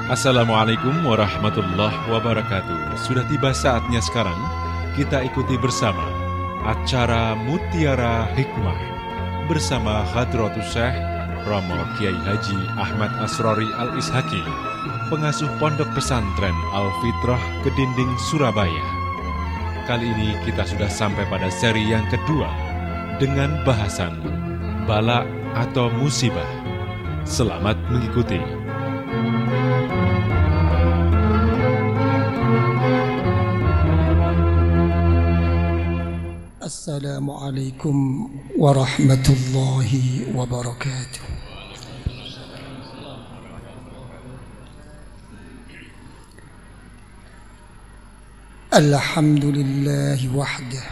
Assalamualaikum warahmatullahi wabarakatuh. Sudah tiba saatnya sekarang kita ikuti bersama acara Mutiara Hikmah bersama Hadratus Syekh Romo Kiai Haji Ahmad Asrori Al-Ishaki, pengasuh Pondok Pesantren Al-Fitrah Kedinding Surabaya. Kali ini kita sudah sampai pada seri yang kedua dengan bahasan bala atau musibah. Selamat mengikuti. Assalamualaikum warahmatullahi wabarakatuh. Alhamdulillahi wahdah,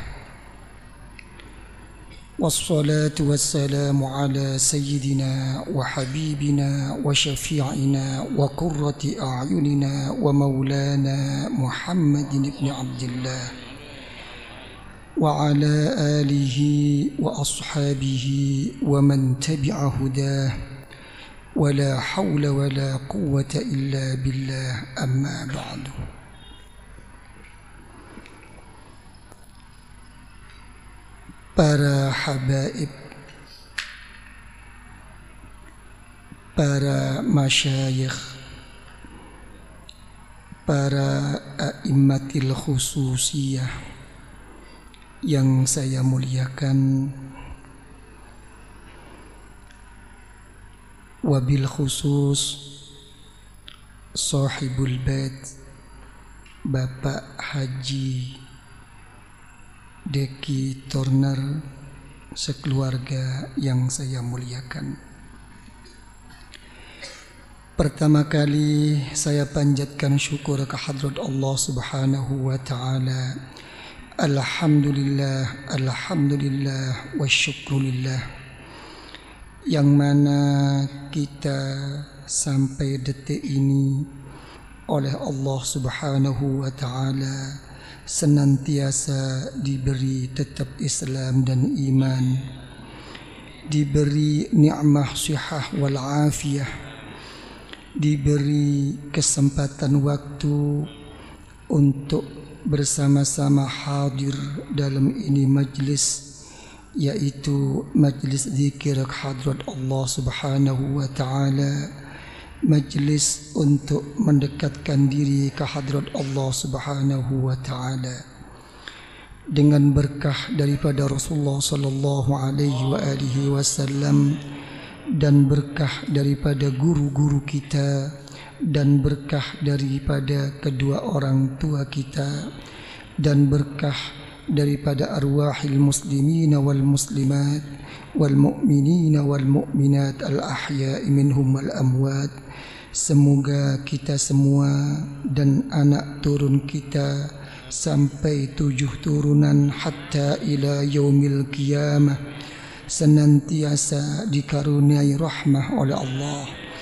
wassalatu wassalamu ala sayyidina wa habibina wa syafi'ina wa qurrati a'yunina wa maulana Muhammadin ibn Abdillah wa ala alihi wa ashabihi wa man tabi'a hudah wa la hawla wa la quwwata illa billah, amma ba'du. Para habaib, para masyayikh, para a'immatil khususiyah yang saya muliakan, wabil khusus sahibul bait Bapak Haji Deki Turner sekeluarga yang saya muliakan. Pertama kali saya panjatkan syukur kehadrat Allah Subhanahu wa taala. Alhamdulillah, alhamdulillah wa syukrulillah, yang mana kita sampai detik ini oleh Allah Subhanahu wa taala senantiasa diberi tetap Islam dan iman, diberi nikmah sihah wal afiyah, diberi kesempatan waktu untuk bersama-sama hadir dalam ini majlis, yaitu majlis zikir hadrat Allah Subhanahu wa taala, majlis untuk mendekatkan diri ke hadrat Allah Subhanahu wa taala dengan berkah daripada Rasulullah sallallahu alaihi wasallam dan berkah daripada guru-guru kita dan berkah daripada kedua orang tua kita dan berkah daripada arwahil muslimin wal muslimat wal mu'minin wal mu'minat al ahya'i minhum wal amwat. Semoga kita semua dan anak turun kita sampai 7 turunan hatta ila yaumil qiyamah senantiasa dikaruniai rahmah oleh Allah,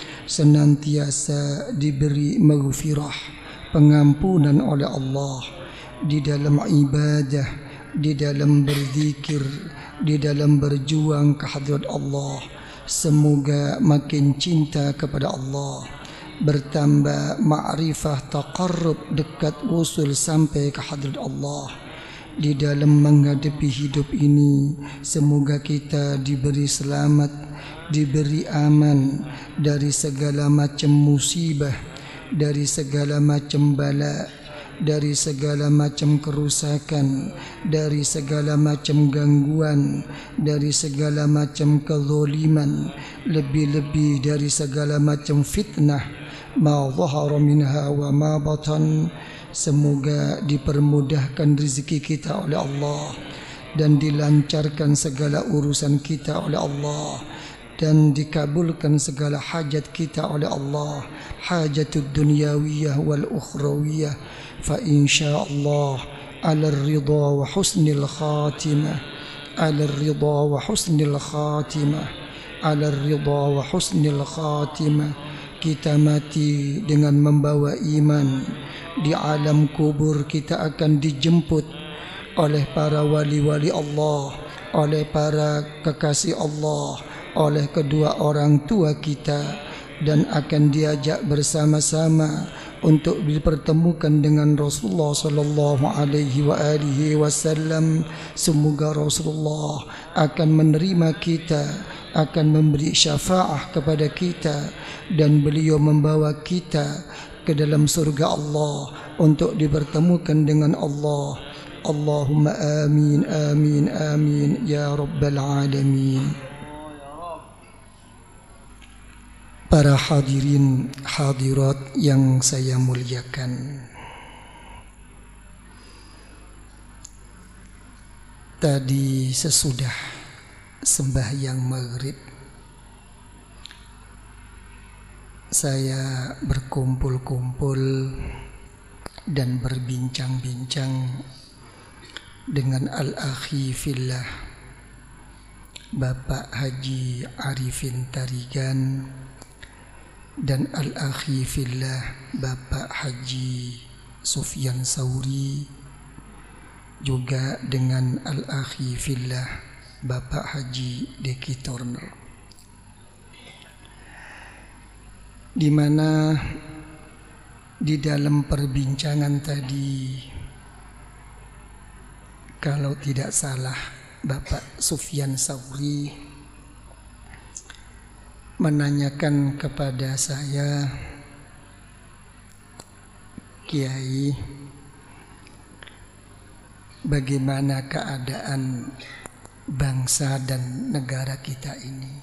senantiasa diberi maghfirah, pengampunan oleh Allah di dalam ibadah, di dalam berzikir, di dalam berjuang ke hadirat Allah. Semoga makin cinta kepada Allah, bertambah ma'rifah, taqarrub, dekat usul sampai ke hadirat Allah. Di dalam menghadapi hidup ini, semoga kita diberi selamat, diberi aman dari segala macam musibah, dari segala macam bala, dari segala macam kerusakan, dari segala macam gangguan, dari segala macam kezaliman, lebih-lebih dari segala macam fitnah, ma zahara minha wa ma batan. Semoga dipermudahkan rezeki kita oleh Allah dan dilancarkan segala urusan kita oleh Allah dan dikabulkan segala hajat kita oleh Allah, hajatud dunyawiyah wal ukhrawiyah. Fa insyaallah ala ridha wa husnil khatimah, ala ridha wa husnil khatimah, ala ridha wa husnil khatimah. Kita mati dengan membawa iman. Di alam kubur kita akan dijemput oleh para wali-wali Allah, oleh para kekasih Allah, oleh kedua orang tua kita, dan akan diajak bersama-sama untuk dipertemukan dengan Rasulullah sallallahu alaihi wasallam. Semoga Rasulullah akan menerima kita, akan memberi syafaat kepada kita, dan beliau membawa kita ke dalam surga Allah untuk dipertemukan dengan Allah. Allahumma amin amin amin ya rabbal alamin. Para hadirin hadirat yang saya muliakan, tadi sesudah sembahyang maghrib saya berkumpul-kumpul dan berbincang-bincang dengan al-akhi fillah Bapak Haji Arifin Tarigan dan al-akhi fillah Bapak Haji Sufyan Sauri, juga dengan al-akhi fillah Bapak Haji Deki Turner, di mana di dalam perbincangan tadi, kalau tidak salah Bapak Sufyan Sauri menanyakan kepada saya, Kiai, bagaimana keadaan bangsa dan negara kita ini?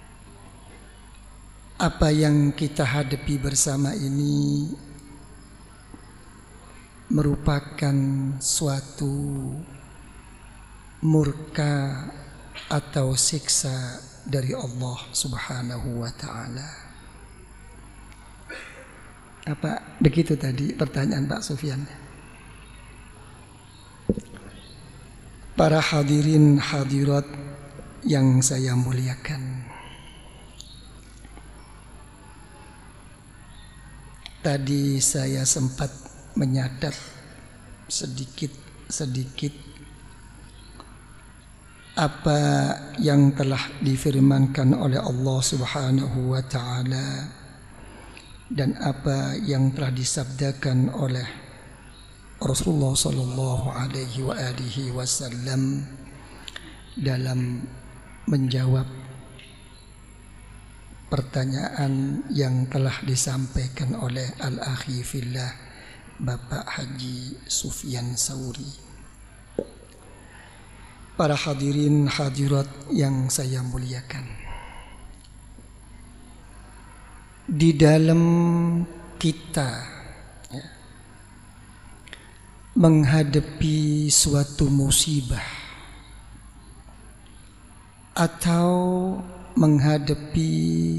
Apa yang kita hadapi bersama ini merupakan suatu murka atau siksa dari Allah Subhanahu wa ta'ala. Apa begitu tadi pertanyaan Pak Sufyan? Para hadirin hadirat yang saya muliakan, tadi saya sempat menyadap sedikit apa yang telah difirmankan oleh Allah Subhanahu wa ta'ala dan apa yang telah disabdakan oleh Rasulullah sallallahu alaihi wasallam dalam menjawab pertanyaan yang telah disampaikan oleh al-akhi fillah Bapak Haji Sufyan Sauri. Para hadirin hadirat yang saya muliakan, di dalam kita menghadapi suatu musibah atau menghadapi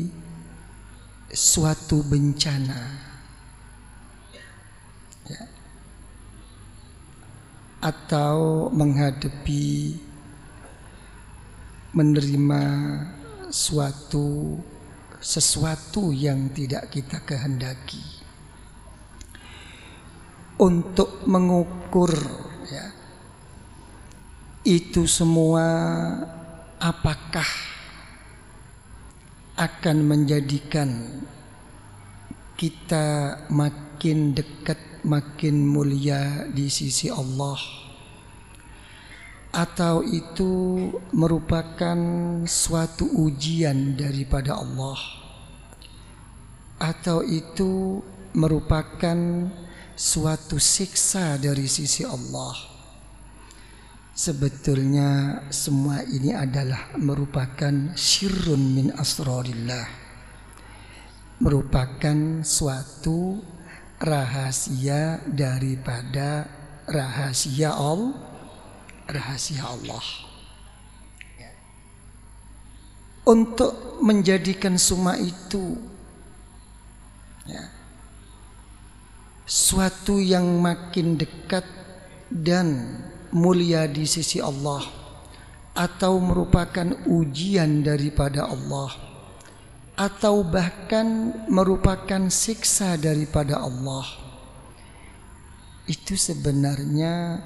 suatu bencana, atau menghadapi menerima sesuatu yang tidak kita kehendaki, untuk mengukur itu semua apakah akan menjadikan kita makin dekat, makin mulia di sisi Allah, atau itu merupakan suatu ujian daripada Allah, atau itu merupakan suatu siksa dari sisi Allah. Sebetulnya semua ini adalah merupakan syirrun min asrarillah, merupakan suatu rahasia daripada rahasia Allah. Untuk menjadikan semua itu suatu yang makin dekat dan mulia di sisi Allah, atau merupakan ujian daripada Allah, atau bahkan merupakan siksa daripada Allah, itu sebenarnya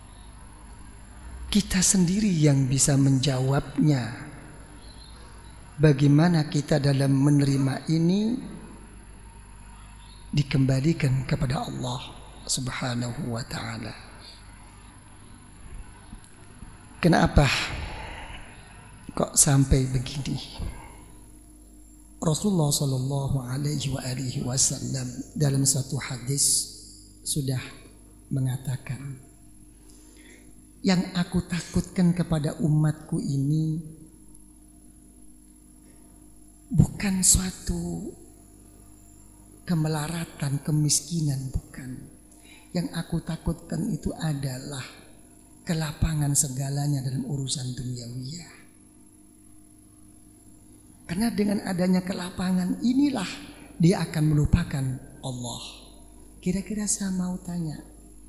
kita sendiri yang bisa menjawabnya. bagaimana kita dalam menerima ini dikembalikan kepada Allah Subhanahu wa ta'ala. Kenapa kok sampai begini? Rasulullah sallallahu alaihi wasallam dalam satu hadis sudah mengatakan, yang aku takutkan kepada umatku ini bukan suatu kemelaratan, kemiskinan, bukan. Yang aku takutkan itu adalah kelapangan segalanya dalam urusan duniawiyah. Karena dengan adanya kelapangan inilah dia akan melupakan Allah. Kira-kira saya mau tanya,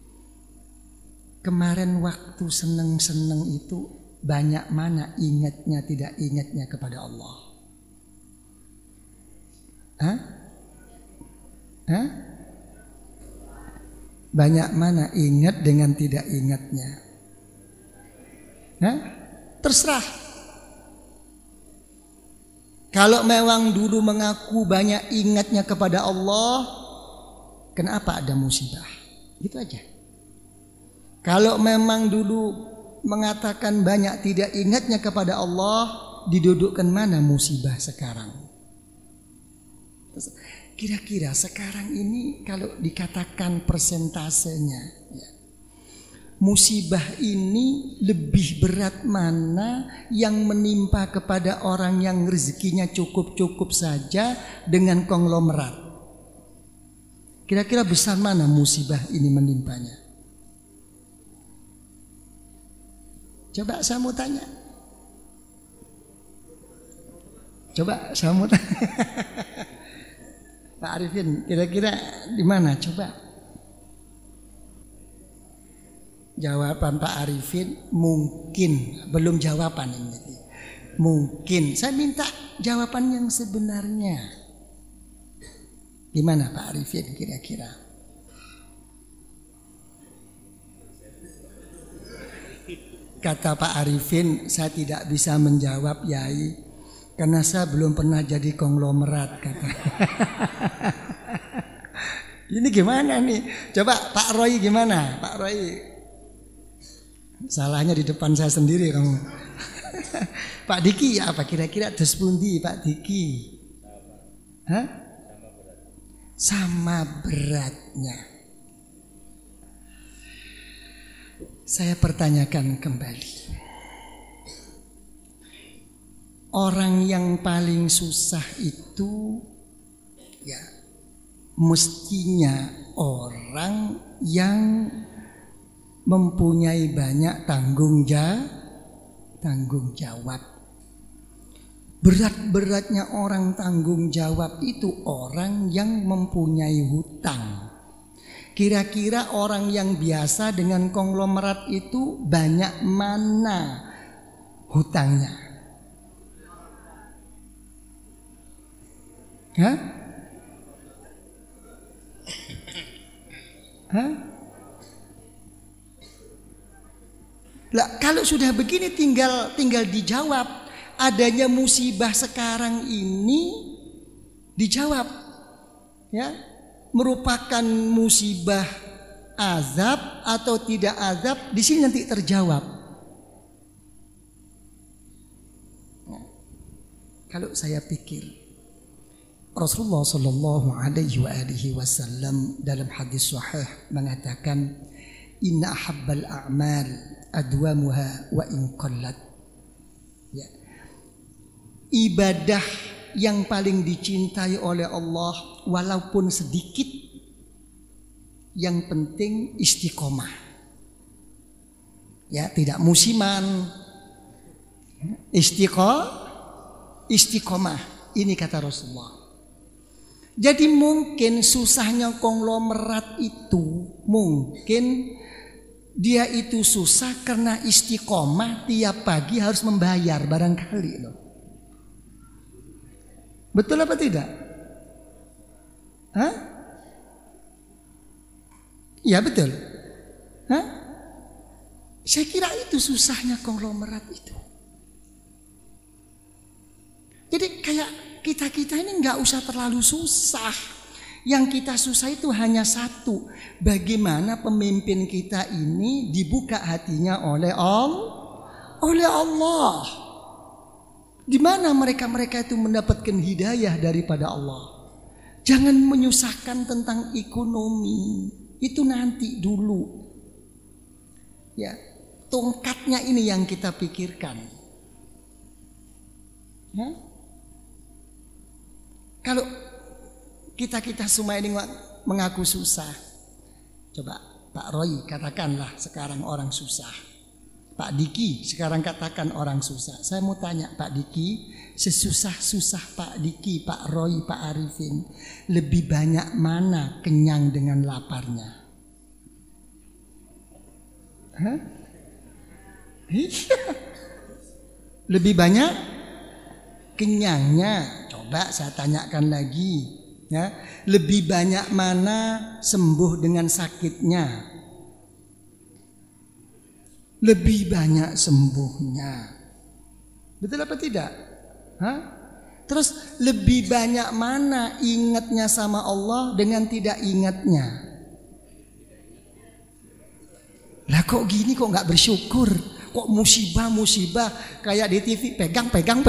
kemarin waktu seneng-seneng itu banyak mana ingatnya, tidak ingatnya kepada Allah? Hah? Banyak mana ingat dengan tidak ingatnya? Terserah. Kalau memang dulu mengaku banyak ingatnya kepada Allah, kenapa ada musibah? Gitu aja. Kalau memang dulu mengatakan banyak tidak ingatnya kepada Allah, didudukkan mana musibah sekarang? Kira-kira sekarang ini kalau dikatakan persentasenya, ya, musibah ini lebih berat mana yang menimpa kepada orang yang rezekinya cukup-cukup saja dengan konglomerat? Kira-kira besar mana musibah ini menimpanya? Coba saya mau tanya. Pak Arifin, kira-kira di mana? Coba. Jawaban Pak Arifin mungkin, belum jawaban ini. Mungkin. Saya minta jawaban yang sebenarnya. Gimana Pak Arifin kira-kira? Kata Pak Arifin, saya tidak bisa menjawab, Yai, karena saya belum pernah jadi konglomerat, kata. Ini gimana nih? Coba Pak Roy gimana? Pak Roy, salahnya di depan saya sendiri kamu. Pak Diki ya apa kira-kira terus pundi Pak Diki? Hah? Sama beratnya. Saya pertanyakan kembali. Orang yang paling susah itu ya mestinya orang yang mempunyai banyak tanggung jawab. Berat-beratnya orang tanggung jawab itu orang yang mempunyai hutang. Kira-kira orang yang biasa dengan konglomerat itu banyak mana hutangnya? Hah? Lah, kalau sudah begini tinggal dijawab. Adanya musibah sekarang ini dijawab, ya, merupakan musibah azab atau tidak azab, di sini nanti terjawab. Nah, kalau saya pikir Rasulullah Shallallahu Alaihi Wasallam dalam hadis sahih mengatakan, Inna ahabbal a'mal adwamuha wa in qallat. Ya. Ibadah yang paling dicintai oleh Allah walaupun sedikit, yang penting istiqomah. Ya, tidak musiman. Istiqomah. Ini kata Rasulullah. Jadi mungkin susahnya konglomerat itu, mungkin dia itu susah karena istiqomah tiap pagi harus membayar barangkali loh. Betul apa tidak? Hah? Ya betul. Hah? Saya kira itu susahnya konglomerat itu. Jadi kayak kita ini nggak usah terlalu susah. Yang kita susah itu hanya satu, bagaimana pemimpin kita ini dibuka hatinya oleh Allah. Di mana mereka itu mendapatkan hidayah daripada Allah. Jangan menyusahkan tentang ekonomi, itu nanti dulu. Ya, tongkatnya ini yang kita pikirkan. Ya? Kalau kita semua ini mengaku susah, coba Pak Roy katakanlah sekarang orang susah. Pak Diki sekarang katakan orang susah. Saya mau tanya Pak Diki, sesusah-susah Pak Diki, Pak Roy, Pak Arifin, lebih banyak mana kenyang dengan laparnya? Hah? Lebih banyak kenyangnya. Coba saya tanyakan lagi. Ya, lebih banyak mana sembuh dengan sakitnya? Lebih banyak sembuhnya. Betul apa tidak? Hah? Terus lebih banyak mana ingatnya sama Allah dengan tidak ingatnya? Lah kok gini, kok nggak bersyukur? Kok musibah kayak di TV pegang.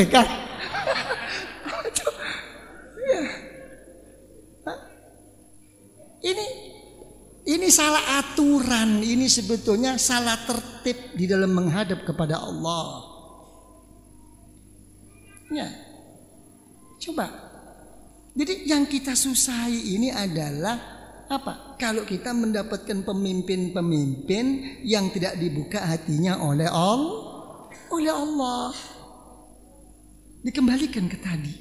Ini salah aturan, ini sebetulnya salah tertib di dalam menghadap kepada Allah. Ya, coba. Jadi yang kita susahi ini adalah apa? Kalau kita mendapatkan pemimpin-pemimpin yang tidak dibuka hatinya oleh Allah, dikembalikan ke tadi.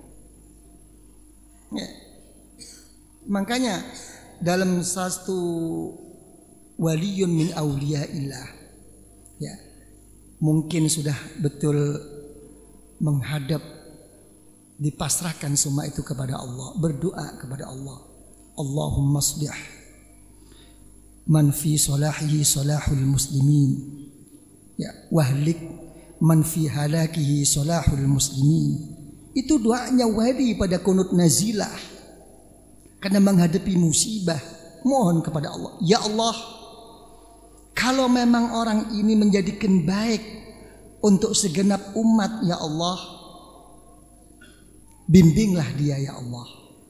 Ya. Makanya dalam satu waliyun min auliyaillah, ya, mungkin sudah betul menghadap, dipasrahkan semua itu kepada Allah, berdoa kepada Allah. Allahumma aslih man fi salahihi salahul muslimin, ya, wahlik man fi halakihi salahul muslimin. Itu doanya wali pada kunut nazilah. Karena menghadapi musibah, mohon kepada Allah, ya Allah, kalau memang orang ini menjadikan baik untuk segenap umat, ya Allah, bimbinglah dia, ya Allah.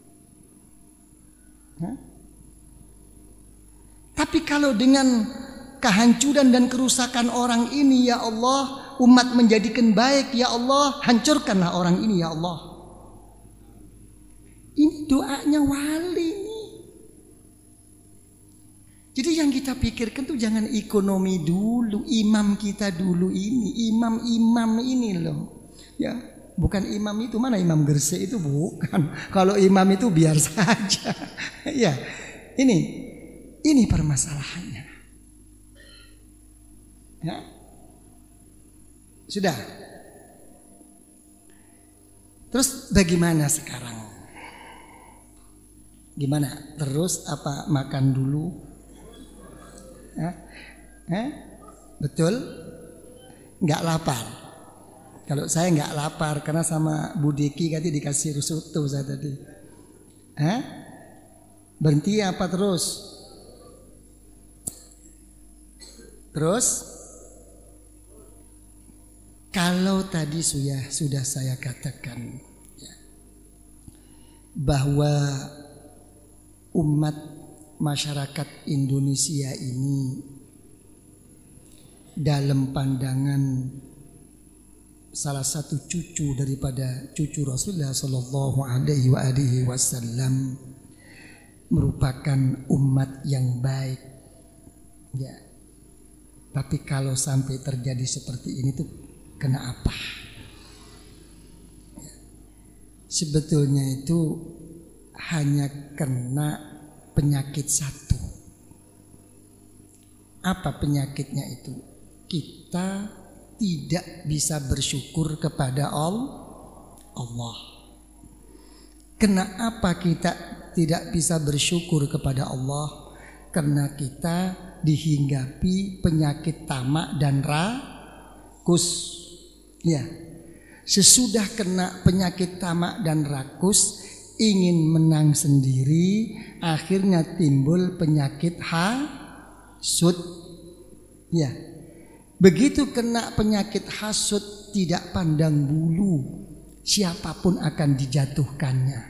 Hah? Tapi kalau dengan kehancuran dan kerusakan orang ini, ya Allah, umat menjadikan baik, ya Allah, hancurkanlah orang ini, ya Allah. Ini doanya wali nih. Jadi yang kita pikirkan tuh jangan ekonomi dulu, imam kita dulu ini, imam ini loh. Ya, bukan imam itu, mana imam Gresik itu, bukan. Kalau imam itu biar saja. Ya, ini permasalahannya. Ya. Sudah. Terus bagaimana sekarang? Gimana? Terus apa makan dulu? Betul? Nggak lapar. Kalau saya nggak lapar karena sama Bu Diki tadi dikasih risotto saya tadi. Berhenti apa terus? Terus? Kalau tadi sudah saya katakan, ya, bahwa umat masyarakat Indonesia ini dalam pandangan salah satu cucu daripada cucu Rasulullah Sallallahu Alaihi Wasallam merupakan umat yang baik. Ya, tapi kalau sampai terjadi seperti ini tuh kena apa? Ya. Sebetulnya itu hanya kena penyakit satu. Apa penyakitnya itu? Kita tidak bisa bersyukur kepada Allah. Kenapa kita tidak bisa bersyukur kepada Allah? Karena kita dihinggapi penyakit tamak dan rakus. Ya, Sesudah kena penyakit tamak dan rakus, ingin menang sendiri, akhirnya timbul penyakit hasud. Ya. Begitu kena penyakit hasud, tidak pandang bulu, siapapun akan dijatuhkannya.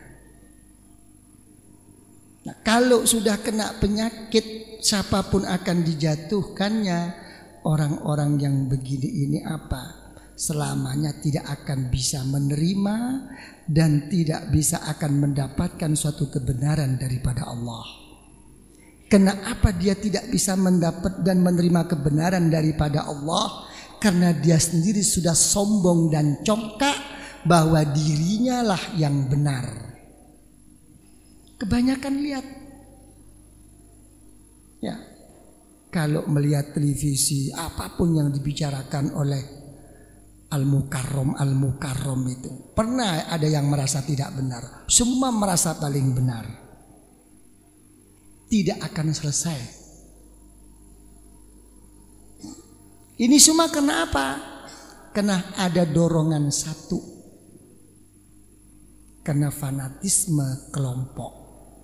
Nah, kalau sudah kena penyakit, siapapun akan dijatuhkannya. Orang-orang yang begini ini apa? Selamanya tidak akan bisa menerima dan tidak bisa akan mendapatkan suatu kebenaran daripada Allah. Kenapa dia tidak bisa mendapat dan menerima kebenaran daripada Allah? Karena dia sendiri sudah sombong dan congkak bahwa dirinya lah yang benar. Kebanyakan lihat, ya, kalau melihat televisi, apapun yang dibicarakan oleh Al-Mukarram itu, pernah ada yang merasa tidak benar. Semua merasa paling benar. Tidak akan selesai. Ini semua kenapa? Karena ada dorongan satu. Karena fanatisme kelompok.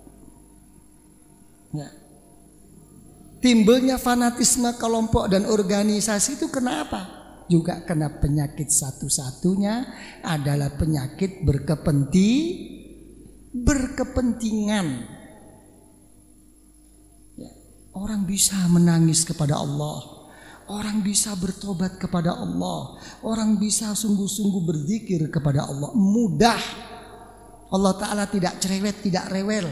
Ya. Timbulnya fanatisme kelompok dan organisasi itu kenapa? Juga karena penyakit satu-satunya adalah penyakit berkepentingan. Ya, orang bisa menangis kepada Allah, orang bisa bertobat kepada Allah, orang bisa sungguh-sungguh berzikir kepada Allah. Mudah. Allah Ta'ala tidak cerewet, tidak rewel.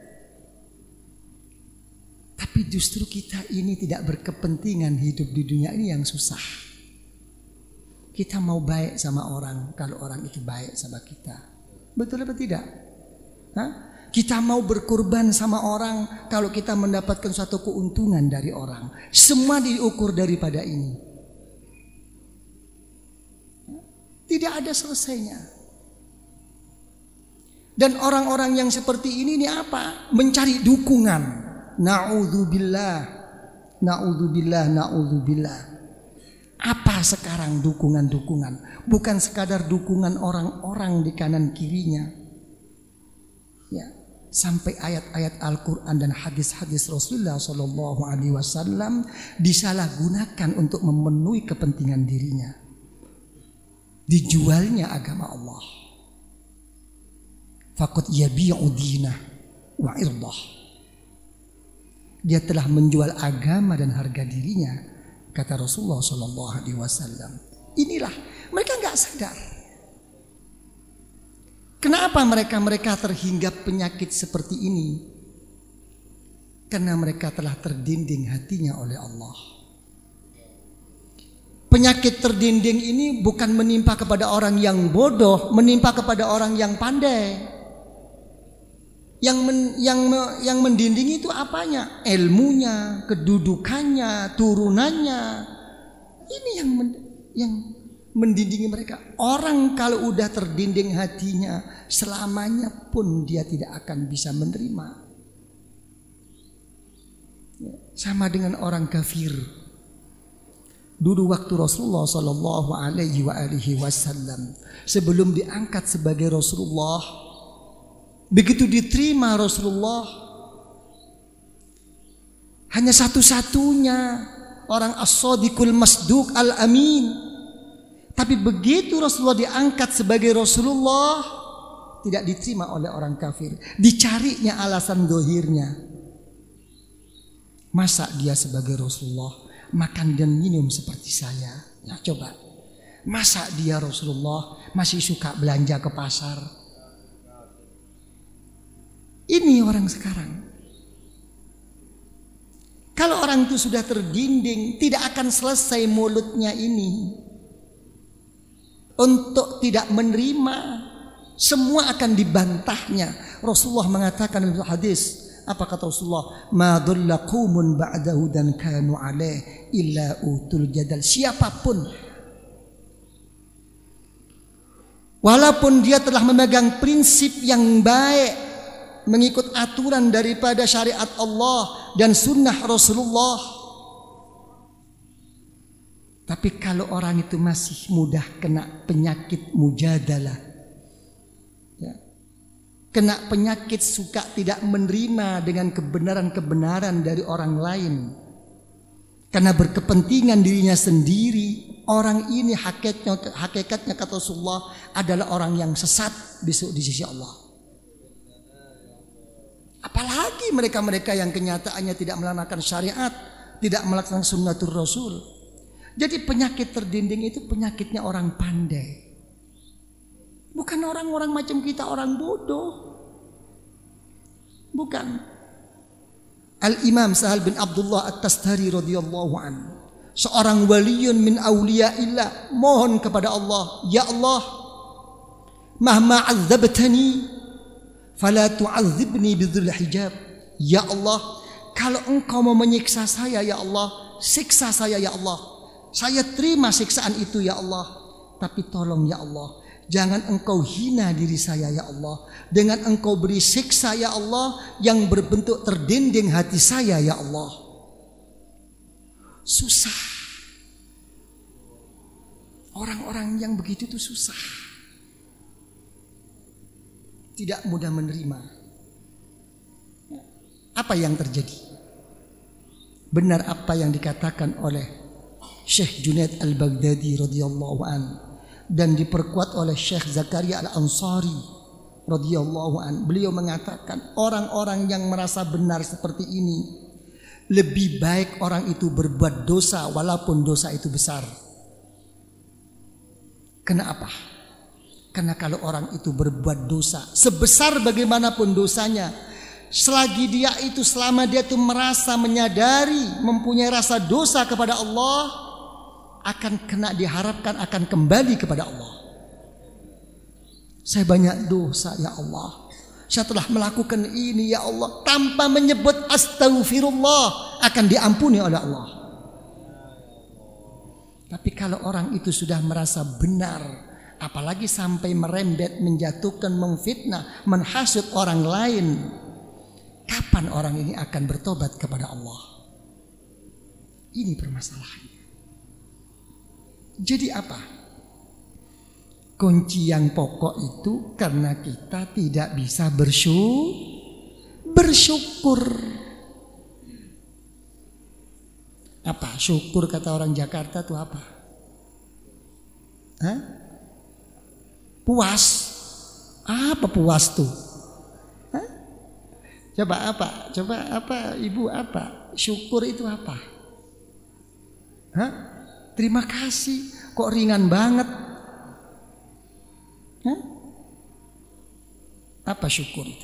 Tapi justru kita ini tidak berkepentingan hidup di dunia ini yang susah. Kita mau baik sama orang kalau orang itu baik sama kita. Betul apa tidak? Hah? Kita mau berkorban sama orang kalau kita mendapatkan suatu keuntungan dari orang. Semua diukur daripada ini. Tidak ada selesainya. Dan orang-orang yang seperti ini apa? Mencari dukungan. Na'udzubillah. Na'udzubillah, na'udzubillah. Apa sekarang dukungan-dukungan? Bukan sekadar dukungan orang-orang di kanan kirinya. Ya, sampai ayat-ayat Al-Quran dan hadis-hadis Rasulullah SAW disalahgunakan untuk memenuhi kepentingan dirinya. Dijualnya agama Allah. Faqad yabi'u dinah wa irdah. Dia telah menjual agama dan harga dirinya. Kata Rasulullah SAW. Inilah mereka nggak sadar. Kenapa mereka terhinggap penyakit seperti ini? Karena mereka telah terdinding hatinya oleh Allah. Penyakit terdinding ini bukan menimpa kepada orang yang bodoh, menimpa kepada orang yang pandai. Yang mendinding itu apanya? Ilmunya, kedudukannya, turunannya. Ini yang mendindingi mereka. Orang kalau udah terdinding hatinya, selamanya pun dia tidak akan bisa menerima. Sama dengan orang kafir. Dulu waktu Rasulullah SAW sebelum diangkat sebagai Rasulullah, begitu diterima Rasulullah, hanya satu-satunya orang as-sadiqul masduq al-amin. Tapi begitu Rasulullah diangkat sebagai Rasulullah, tidak diterima oleh orang kafir. Dicarinya alasan dohirnya. Masa dia sebagai Rasulullah makan dan minum seperti saya? Nah coba, masa dia Rasulullah masih suka belanja ke pasar? Ini orang sekarang. Kalau orang itu sudah terdinding, tidak akan selesai mulutnya ini untuk tidak menerima. Semua akan dibantahnya. Rasulullah mengatakan dalam hadis, apa kata Rasulullah? Ma dhalla qaumun ba'dahu dan kanu alaih illa utul jadal. Siapapun, walaupun dia telah memegang prinsip yang baik, mengikut aturan daripada syariat Allah dan sunnah Rasulullah, Tapi kalau orang itu masih mudah kena penyakit mujadalah, ya, kena penyakit suka tidak menerima dengan kebenaran-kebenaran dari orang lain, karena berkepentingan dirinya sendiri, orang ini hakikatnya kata Rasulullah adalah orang yang sesat besok di sisi Allah. Apalagi mereka-mereka yang kenyataannya tidak melaksanakan syariat, tidak melaksanakan sunnatul Rasul. Jadi penyakit terdinding itu penyakitnya orang pandai, bukan orang-orang macam kita, orang bodoh. Bukan. Al-Imam Sahal bin Abdullah At-Tastari radhiyallahu anhu, seorang waliyun min awliyaillah, mohon kepada Allah, ya Allah, mahma 'adzabtani fala tu'adzibni bidzul hijab. Ya Allah, kalau engkau mau menyiksa saya ya Allah, siksa saya ya Allah. Saya terima siksaan itu ya Allah. Tapi tolong ya Allah, jangan engkau hina diri saya ya Allah, dengan engkau beri siksa ya Allah yang berbentuk terdinding hati saya ya Allah. Susah. Orang-orang yang begitu itu susah, tidak mudah menerima. Apa yang terjadi? Benar apa yang dikatakan oleh Syekh Junaid Al-Baghdadi radhiyallahu an, dan diperkuat oleh Syekh Zakaria Al-Ansari radhiyallahu an. Beliau mengatakan orang-orang yang merasa benar seperti ini, lebih baik orang itu berbuat dosa walaupun dosa itu besar. Kenapa? Karena kalau orang itu berbuat dosa, sebesar bagaimanapun dosanya, selagi dia itu, selama dia itu merasa menyadari, mempunyai rasa dosa kepada Allah, akan kena, diharapkan akan kembali kepada Allah. Saya banyak dosa ya Allah, saya telah melakukan ini ya Allah, tanpa menyebut astaghfirullah akan diampuni oleh Allah. Tapi kalau orang itu sudah merasa benar, apalagi sampai merembet, menjatuhkan, memfitnah, menghasut orang lain, kapan orang ini akan bertobat kepada Allah? Ini permasalahannya. Jadi apa? Kunci yang pokok itu karena kita tidak bisa bersyukur. Apa? Syukur kata orang Jakarta itu apa? Hah? Puas. Apa puas tuh? Hah? Coba apa? Coba apa? Ibu apa? Syukur itu apa? Hah? Terima kasih. Kok ringan banget? Hah? Apa syukur itu?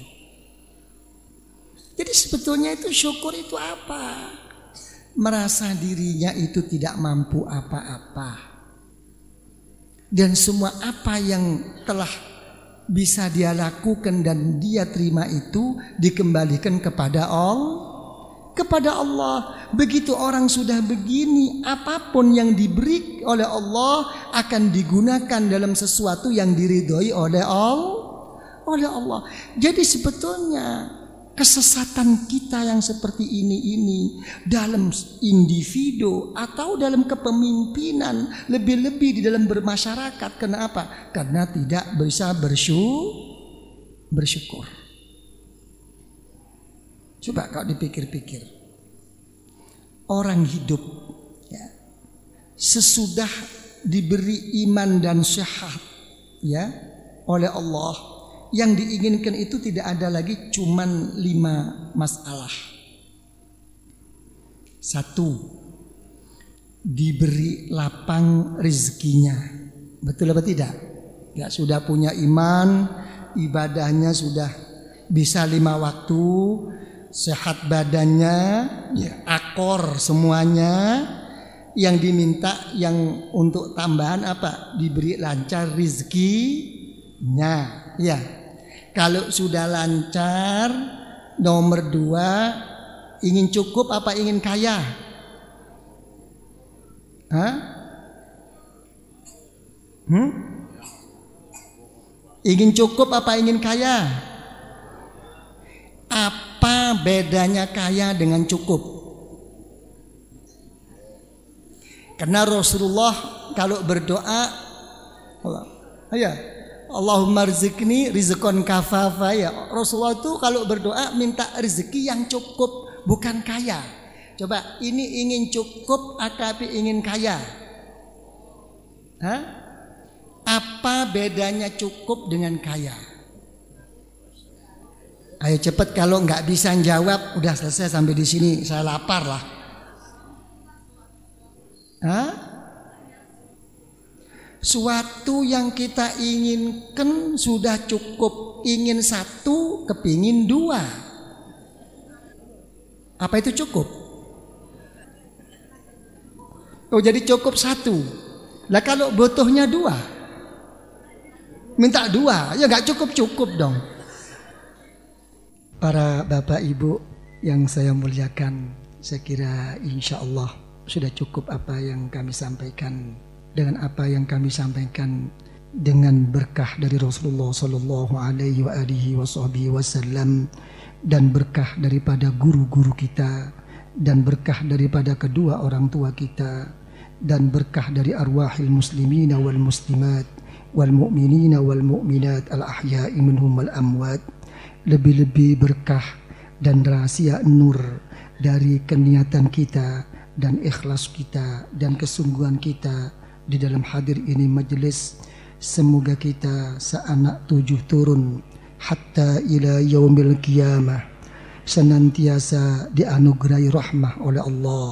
Jadi sebetulnya itu syukur itu apa? Merasa dirinya itu tidak mampu apa-apa, dan semua apa yang telah bisa dia lakukan dan dia terima itu dikembalikan kepada Allah. Begitu orang sudah begini, apapun yang diberi oleh Allah akan digunakan dalam sesuatu yang diridhoi oleh Allah. Jadi sebetulnya kesesatan kita yang seperti ini dalam individu atau dalam kepemimpinan, lebih-lebih di dalam bermasyarakat. Kenapa? Karena tidak bisa bersyukur. Coba kalau dipikir-pikir, orang hidup ya, sesudah diberi iman dan sehat ya oleh Allah, yang diinginkan itu tidak ada lagi cuman 5 masalah. 1, diberi lapang rezekinya. Betul apa tidak? Ya, sudah punya iman, ibadahnya sudah bisa 5 waktu, sehat badannya, ya, akor semuanya. Yang diminta yang untuk tambahan apa? Diberi lancar rezekinya. Ya, kalau sudah lancar, nomor 2, ingin cukup apa ingin kaya? Hah? Ingin cukup apa ingin kaya? Apa bedanya kaya dengan cukup? Karena Rasulullah kalau berdoa, Allahumma rizqni rizqan kafafa, ya. Rasulullah itu kalau berdoa minta rezeki yang cukup, bukan kaya. Coba, ini ingin cukup tapi ingin kaya. Apa bedanya cukup dengan kaya? Ayo cepat, kalau nggak bisa jawab udah selesai sampai di sini, saya lapar lah. Suatu yang kita inginkan sudah cukup. Ingin satu, kepingin dua. Apa itu cukup? Oh, jadi cukup satu. Lah kalau butuhnya dua, minta dua, ya nggak cukup dong. Para bapak ibu yang saya muliakan, saya kira insya Allah sudah cukup apa yang kami sampaikan. Dengan apa yang kami sampaikan, dengan berkah dari Rasulullah Sallallahu Alaihi Wasallam, dan berkah daripada guru-guru kita, dan berkah daripada kedua orang tua kita, dan berkah dari arwahil muslimina wal muslimat wal mu'minina wal mu'minat al ahya'i minhum wal amwat. Lebih-lebih berkah dan rahasia nur dari keniatan kita dan ikhlas kita dan kesungguhan kita di dalam hadir ini majelis. Semoga kita seanak 7 turun hatta ila yaumil qiyamah senantiasa dianugerahi rahmah oleh Allah,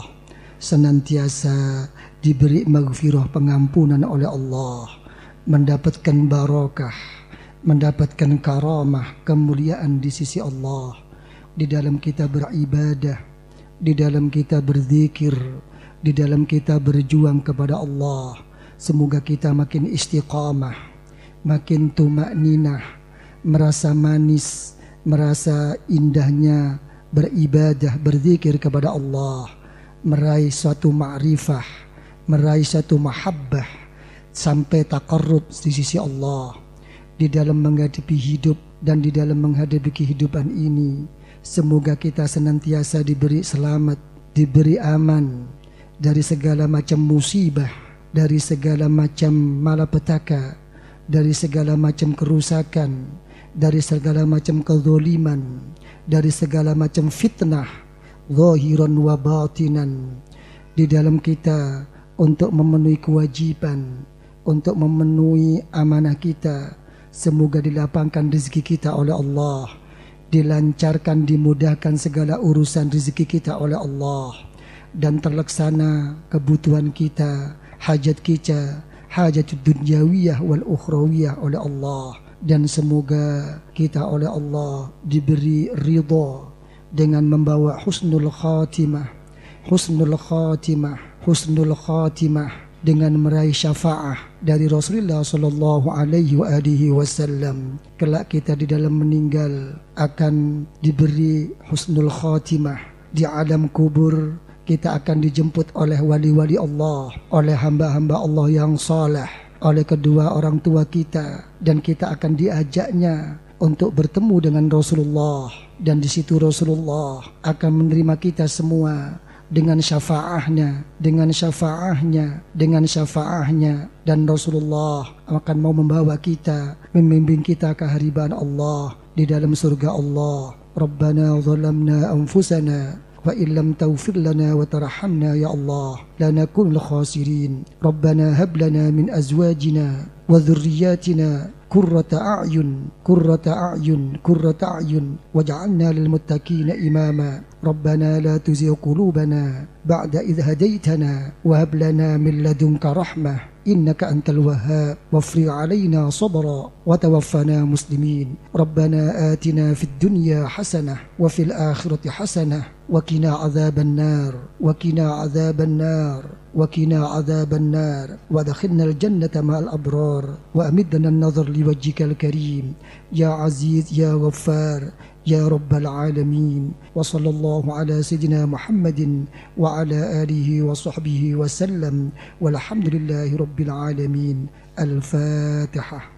senantiasa diberi maghfirah, pengampunan oleh Allah, mendapatkan barakah, mendapatkan karamah, kemuliaan di sisi Allah, di dalam kita beribadah, di dalam kita berzikir, di dalam kita berjuang kepada Allah. Semoga kita makin istiqamah, makin tumakninah, merasa manis, merasa indahnya beribadah, berzikir kepada Allah, meraih suatu ma'rifah, meraih suatu mahabbah, sampai taqarrub di sisi Allah. Di dalam menghadapi hidup dan di dalam menghadapi kehidupan ini, semoga kita senantiasa diberi selamat, diberi aman dari segala macam musibah, dari segala macam malapetaka, dari segala macam kerusakan, dari segala macam kezaliman, dari segala macam fitnah zahiran wa batinan, di dalam kita untuk memenuhi kewajiban, untuk memenuhi amanah kita. Semoga dilapangkan rezeki kita oleh Allah, dilancarkan, dimudahkan segala urusan rezeki kita oleh Allah, dan terlaksana kebutuhan kita, hajat kita, hajat dunyawiyah wal ukhrawiyah oleh Allah. Dan semoga kita oleh Allah diberi ridha dengan membawa husnul khatimah, husnul khatimah, husnul khatimah, dengan meraih syafaah dari Rasulullah Sallallahu Alaihi Wasallam. Kelak kita di dalam meninggal akan diberi husnul khatimah di alam kubur. Kita akan dijemput oleh wali-wali Allah, oleh hamba-hamba Allah yang saleh, oleh kedua orang tua kita, dan kita akan diajaknya untuk bertemu dengan Rasulullah. Dan di situ Rasulullah akan menerima kita semua dengan syafaahnya, dengan syafaahnya, dengan syafaahnya. Dan Rasulullah akan mau membawa kita, membimbing kita ke hariban Allah di dalam surga Allah. Rabbana zalamna anfusana wa illam taghfir lana wa tarhamna ya Allah lanakunul khasirin. Rabbana hab lana min azwajina wa dhurriyyatina قرة أعين قرة أعين قرة أعين واجعلنا للمتقين إماما ربنا لا تزغ قلوبنا بعد إذ هديتنا وهب لنا من لدنك رحمة إنك أنت الوهاب وافرغ علينا صبرا وتوفنا مسلمين ربنا آتنا في الدنيا حسنة وفي الآخرة حسنة وقنا عذاب النار وقنا عذاب النار وقنا عذاب النار وادخلنا الجنة مع الأبرار وأمدنا النظر لوجهك الكريم يا عزيز يا غفار يا رب العالمين وصلى الله على سيدنا محمد وعلى آله وصحبه وسلم والحمد لله رب العالمين. الفاتحة.